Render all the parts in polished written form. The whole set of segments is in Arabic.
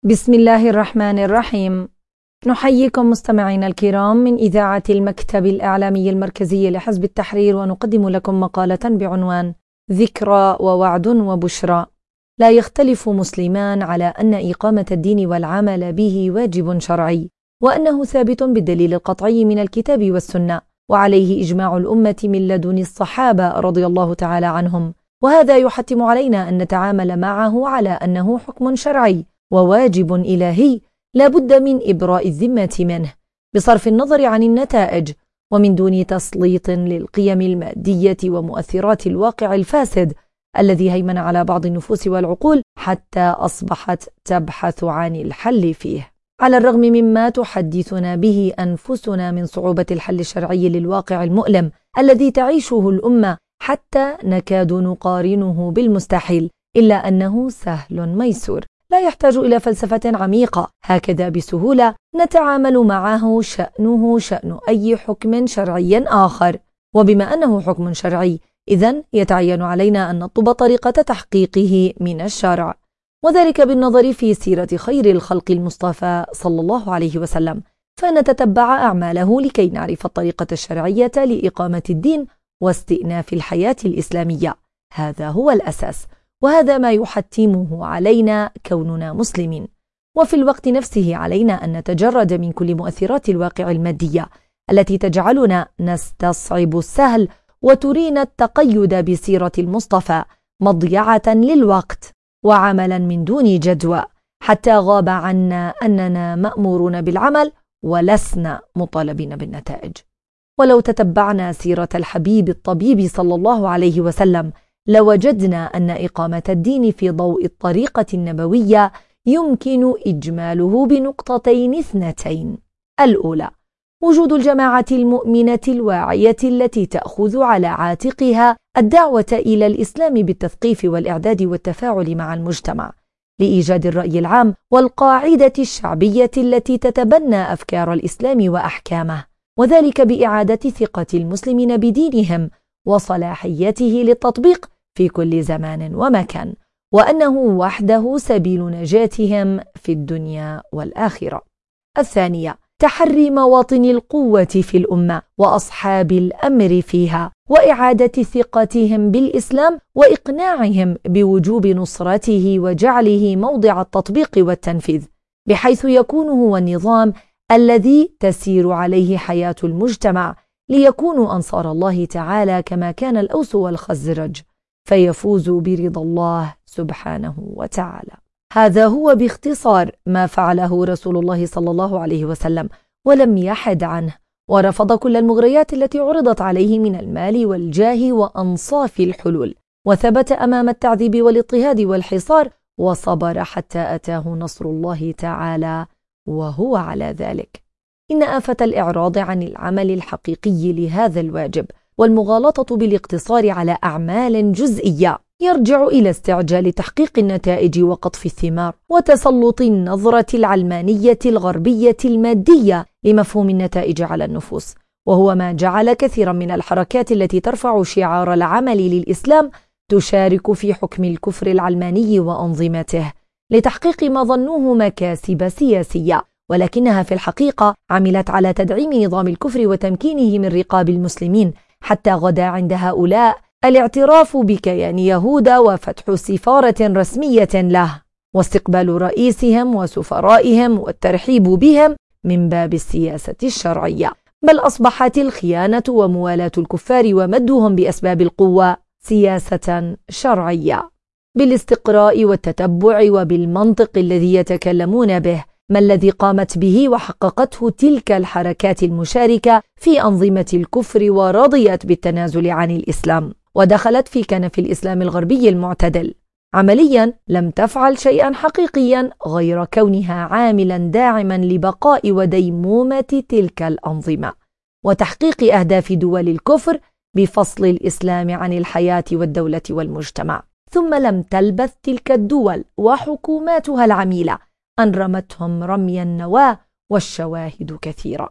بسم الله الرحمن الرحيم. نحييكم مستمعينا الكرام من إذاعة المكتب الإعلامي المركزي لحزب التحرير، ونقدم لكم مقالة بعنوان ذكرى ووعد وبشرى. لا يختلف مسلمان على أن إقامة الدين والعمل به واجب شرعي، وأنه ثابت بالدليل القطعي من الكتاب والسنة، وعليه إجماع الأمة من لدن الصحابة رضي الله تعالى عنهم، وهذا يحتم علينا أن نتعامل معه على أنه حكم شرعي وواجب إلهي لا بد من إبراء الذمة منه، بصرف النظر عن النتائج، ومن دون تسليط للقيم المادية ومؤثرات الواقع الفاسد الذي هيمن على بعض النفوس والعقول حتى أصبحت تبحث عن الحل فيه. على الرغم مما تحدثنا به أنفسنا من صعوبة الحل الشرعي للواقع المؤلم الذي تعيشه الأمة، حتى نكاد نقارنه بالمستحيل، إلا أنه سهل ميسور، لا يحتاج إلى فلسفة عميقة، هكذا بسهولة نتعامل معه شأنه شأن أي حكم شرعي آخر. وبما أنه حكم شرعي، إذن يتعين علينا أن نطلب طريقة تحقيقه من الشرع، وذلك بالنظر في سيرة خير الخلق المصطفى صلى الله عليه وسلم، فنتتبع أعماله لكي نعرف الطريقة الشرعية لإقامة الدين واستئناف الحياة الإسلامية. هذا هو الأساس، وهذا ما يحتمه علينا كوننا مسلمين. وفي الوقت نفسه علينا أن نتجرد من كل مؤثرات الواقع المادية التي تجعلنا نستصعب السهل وترينا التقيد بسيرة المصطفى مضيعة للوقت وعملا من دون جدوى، حتى غاب عنا أننا مأمورون بالعمل ولسنا مطالبين بالنتائج. ولو تتبعنا سيرة الحبيب الطبيب صلى الله عليه وسلم لوجدنا أن إقامة الدين في ضوء الطريقة النبوية يمكن إجماله بنقطتين اثنتين: الأولى، وجود الجماعة المؤمنة الواعية التي تأخذ على عاتقها الدعوة إلى الإسلام بالتثقيف والإعداد والتفاعل مع المجتمع لإيجاد الرأي العام والقاعدة الشعبية التي تتبنى أفكار الإسلام وأحكامه، وذلك بإعادة ثقة المسلمين بدينهم وصلاحيته للتطبيق في كل زمان ومكان، وأنه وحده سبيل نجاتهم في الدنيا والآخرة. الثانية، تحري مواطن القوة في الأمة وأصحاب الأمر فيها، وإعادة ثقتهم بالإسلام وإقناعهم بوجوب نصرته وجعله موضع التطبيق والتنفيذ، بحيث يكون هو النظام الذي تسير عليه حياة المجتمع، ليكونوا أنصار الله تعالى كما كان الأوس والخزرج، فيفوزوا برضا الله سبحانه وتعالى. هذا هو باختصار ما فعله رسول الله صلى الله عليه وسلم، ولم يحد عنه، ورفض كل المغريات التي عرضت عليه من المال والجاه وأنصاف الحلول، وثبت أمام التعذيب والاضطهاد والحصار، وصبر حتى أتاه نصر الله تعالى وهو على ذلك. إن آفة الإعراض عن العمل الحقيقي لهذا الواجب والمغالطة بالاقتصار على أعمال جزئية يرجع إلى استعجال تحقيق النتائج وقطف الثمار، وتسلط النظرة العلمانية الغربية المادية لمفهوم النتائج على النفوس، وهو ما جعل كثيرا من الحركات التي ترفع شعار العمل للإسلام تشارك في حكم الكفر العلماني وأنظمته لتحقيق ما ظنوه مكاسب سياسية، ولكنها في الحقيقة عملت على تدعيم نظام الكفر وتمكينه من رقاب المسلمين، حتى غدا عند هؤلاء الاعتراف بكيان يهوذا وفتح سفارة رسمية له واستقبال رئيسهم وسفرائهم والترحيب بهم من باب السياسة الشرعية، بل أصبحت الخيانة وموالاة الكفار ومدهم بأسباب القوة سياسة شرعية، بالاستقراء والتتبع وبالمنطق الذي يتكلمون به، ما الذي قامت به وحققته تلك الحركات المشاركة في أنظمة الكفر ورضيت بالتنازل عن الإسلام ودخلت في كنف الإسلام الغربي المعتدل. عمليا لم تفعل شيئا حقيقيا غير كونها عاملا داعما لبقاء وديمومة تلك الأنظمة وتحقيق أهداف دول الكفر بفصل الإسلام عن الحياة والدولة والمجتمع. ثم لم تلبث تلك الدول وحكوماتها العميلة أن رمتهم رمي النواة، والشواهد كثيرة.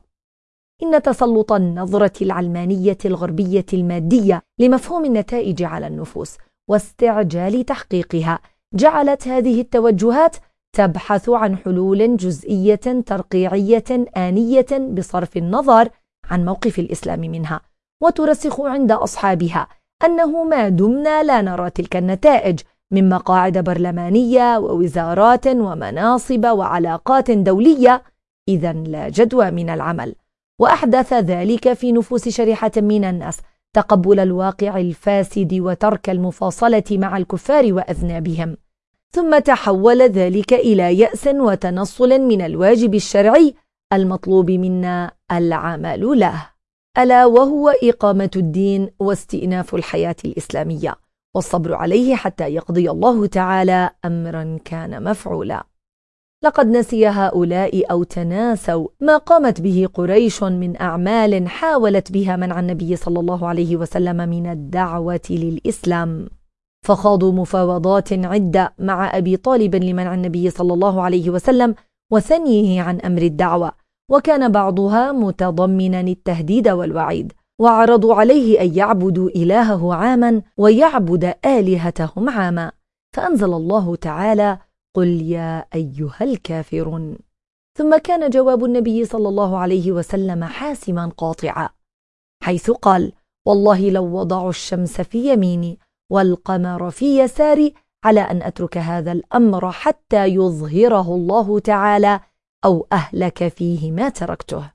إن تسلط النظرة العلمانية الغربية المادية لمفهوم النتائج على النفوس واستعجال تحقيقها جعلت هذه التوجهات تبحث عن حلول جزئية ترقيعية آنية بصرف النظر عن موقف الإسلام منها، وترسخ عند أصحابها أنه ما دمنا لا نرى تلك النتائج من مقاعد برلمانية ووزارات ومناصب وعلاقات دولية، إذن لا جدوى من العمل. وأحدث ذلك في نفوس شريحة من الناس تقبل الواقع الفاسد وترك المفاصلة مع الكفار وأذنابهم، ثم تحول ذلك إلى يأس وتنصل من الواجب الشرعي المطلوب منا العمل له، ألا وهو إقامة الدين واستئناف الحياة الإسلامية، والصبر عليه حتى يقضي الله تعالى أمرا كان مفعولا. لقد نسي هؤلاء أو تناسوا ما قامت به قريش من أعمال حاولت بها منع النبي صلى الله عليه وسلم من الدعوة للإسلام، فخاضوا مفاوضات عدة مع أبي طالب لمنع النبي صلى الله عليه وسلم وثنيه عن أمر الدعوة، وكان بعضها متضمنا التهديد والوعيد، وعرضوا عليه أن يعبدوا إلهه عاما ويعبد آلهتهم عاما، فأنزل الله تعالى: قل يا أيها الكافرون. ثم كان جواب النبي صلى الله عليه وسلم حاسما قاطعا، حيث قال: والله لو وضعوا الشمس في يميني والقمر في يساري على أن أترك هذا الأمر حتى يظهره الله تعالى أو أهلك فيه ما تركته.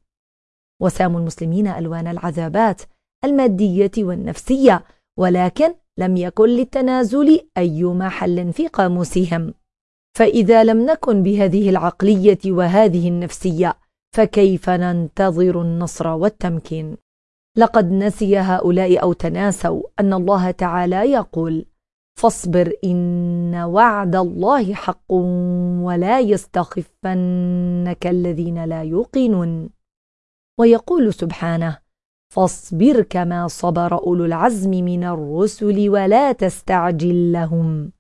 وساموا المسلمين ألوان العذابات المادية والنفسية، ولكن لم يكن للتنازل أي محل في قاموسهم، فإذا لم نكن بهذه العقلية وهذه النفسية فكيف ننتظر النصر والتمكين؟ لقد نسي هؤلاء أو تناسوا أن الله تعالى يقول: فاصبر إن وعد الله حق ولا يستخفنك الذين لا يوقنون. ويقول سبحانه: فاصبر كما صبر أولو العزم من الرسل ولا تستعجل لهم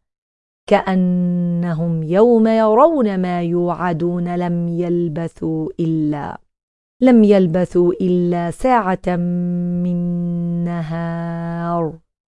كأنهم يوم يرون ما يوعدون لم يلبثوا إلا ساعة من نهار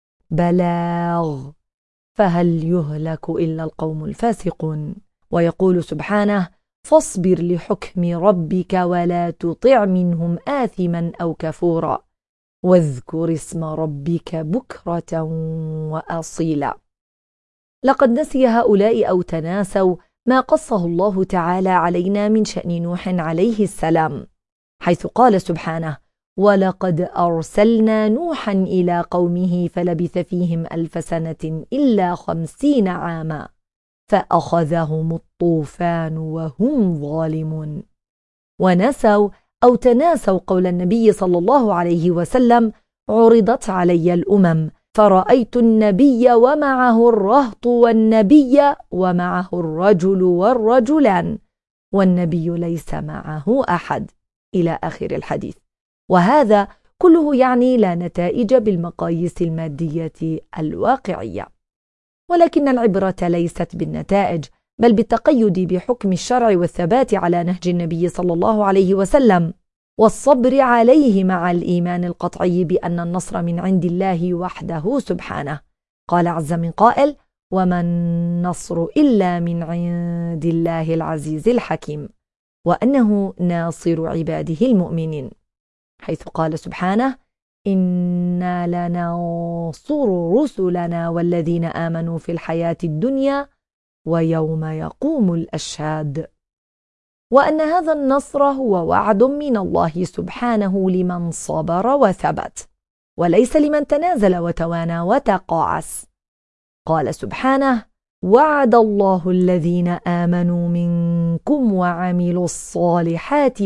بلاغ فهل يهلك إلا القوم الفاسقون. ويقول سبحانه: فاصبر لحكم ربك ولا تطع منهم آثما أو كفورا واذكر اسم ربك بكرة وأصيلا. لقد نسي هؤلاء أو تناسوا ما قصه الله تعالى علينا من شأن نوح عليه السلام، حيث قال سبحانه: ولقد أرسلنا نوحا إلى قومه فلبث فيهم 1000 سنة إلا 50 عاما فأخذهم الطوفان وهم ظالمون. ونسوا أو تناسوا قول النبي صلى الله عليه وسلم: عرضت علي الأمم فرأيت النبي ومعه الرهط والنبي ومعه الرجل والرجلان والنبي ليس معه أحد، إلى آخر الحديث. وهذا كله يعني لا نتائج بالمقاييس المادية الواقعية، ولكن العبرة ليست بالنتائج بل بالتقيد بحكم الشرع والثبات على نهج النبي صلى الله عليه وسلم، والصبر عليه مع الإيمان القطعي بأن النصر من عند الله وحده سبحانه. قال عز من قائل: وما النصر إلا من عند الله العزيز الحكيم، وأنه ناصر عباده المؤمنين، حيث قال سبحانه: إنا لننصر رسلنا والذين آمنوا في الحياة الدنيا ويوم يقوم الأشهاد. وأن هذا النصر هو وعد من الله سبحانه لمن صبر وثبت، وليس لمن تنازل وتوانى وتقاعس. قال سبحانه: وعد الله الذين آمنوا منكم وعملوا الصالحات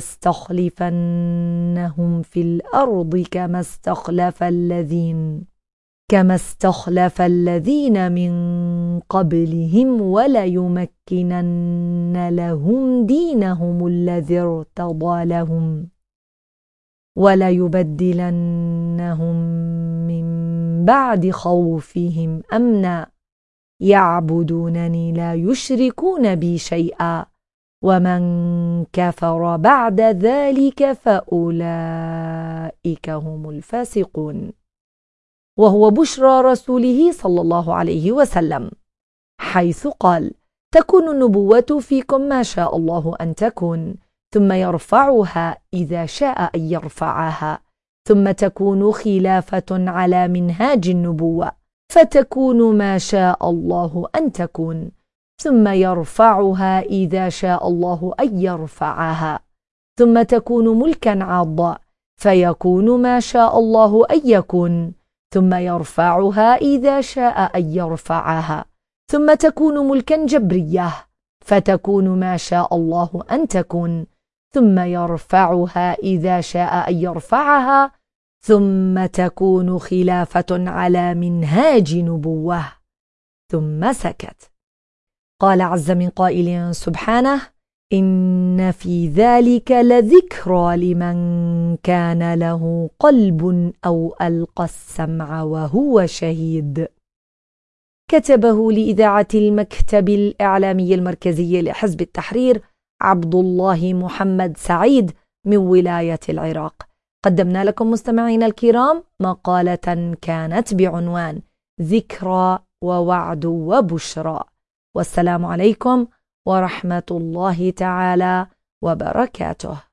ليستخلفنهم في الأرض كما استخلف الذين من قبلهم وليمكنن لهم دينهم الذي ارتضى لهم وليبدلنهم من بعد خوفهم أمنا يعبدونني لا يشركون بي شيئا ومن كفر بعد ذلك فأولئك هم الفاسقون. وهو بشرى رسوله صلى الله عليه وسلم، حيث قال: تكون النبوة فيكم ما شاء الله أن تكون، ثم يرفعها إذا شاء أن يرفعها، ثم تكون خلافة على منهاج النبوة فتكون ما شاء الله أن تكون، ثم يرفعها إذا شاء الله أن يرفعها، ثم تكون ملكا عاضا فيكون ما شاء الله أن يكون، ثم يرفعها إذا شاء أن يرفعها، ثم تكون ملكا جبرية فتكون ما شاء الله أن تكون، ثم يرفعها إذا شاء أن يرفعها، ثم تكون خلافة على منهاج نبوة. ثم سكت. قال عز من قائل سبحانه: إن في ذلك لذكرى لمن كان له قلب أو ألقى السمع وهو شهيد. كتبه لإذاعة المكتب الإعلامي المركزي لحزب التحرير عبد الله محمد سعيد من ولاية العراق. قدمنا لكم مستمعينا الكرام مقالة كانت بعنوان ذكرى ووعد وبشرى. والسلام عليكم ورحمة الله تعالى وبركاته.